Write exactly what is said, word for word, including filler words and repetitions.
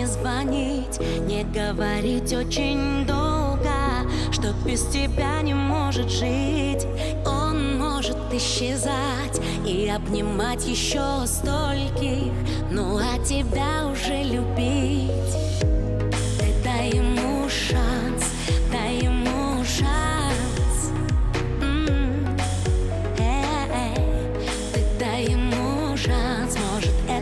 не звонить, не говорить очень долго, что без тебя не может жить. Он может исчезать и обнимать еще стольких, ну а тебя уже любить. Ты дай ему шанс, дай ему шанс. М-м-м. Э-э. Ты дай ему шанс, может